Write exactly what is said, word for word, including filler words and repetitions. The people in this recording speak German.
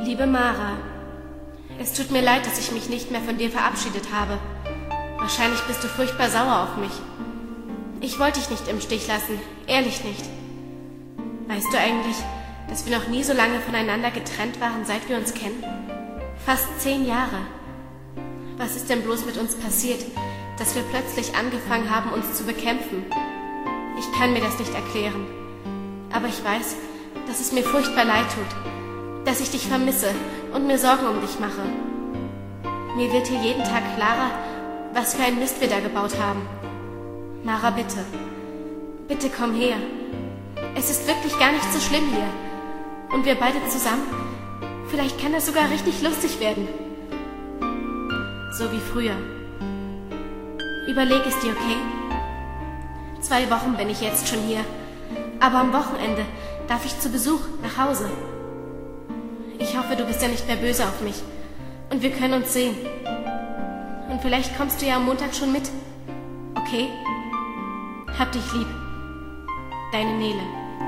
Liebe Mara, es tut mir leid, dass ich mich nicht mehr von dir verabschiedet habe. Wahrscheinlich bist du furchtbar sauer auf mich. Ich wollte dich nicht im Stich lassen, ehrlich nicht. Weißt du eigentlich, dass wir noch nie so lange voneinander getrennt waren, seit wir uns kennen? Fast zehn Jahre. Was ist denn bloß mit uns passiert, dass wir plötzlich angefangen haben, uns zu bekämpfen? Ich kann mir das nicht erklären. Aber ich weiß, dass es mir furchtbar leid tut, dass ich dich vermisse und mir Sorgen um dich mache. Mir wird hier jeden Tag klarer, was für ein Mist wir da gebaut haben. Mara, bitte, bitte komm her. Es ist wirklich gar nicht so schlimm hier. Und wir beide zusammen, vielleicht kann das sogar richtig lustig werden. So wie früher. Überleg es dir, okay? Zwei Wochen bin ich jetzt schon hier, aber am Wochenende darf ich zu Besuch nach Hause. Ich hoffe, du bist ja nicht mehr böse auf mich und wir können uns sehen. Und vielleicht kommst du ja am Montag schon mit, okay? Hab dich lieb. Deine Nele.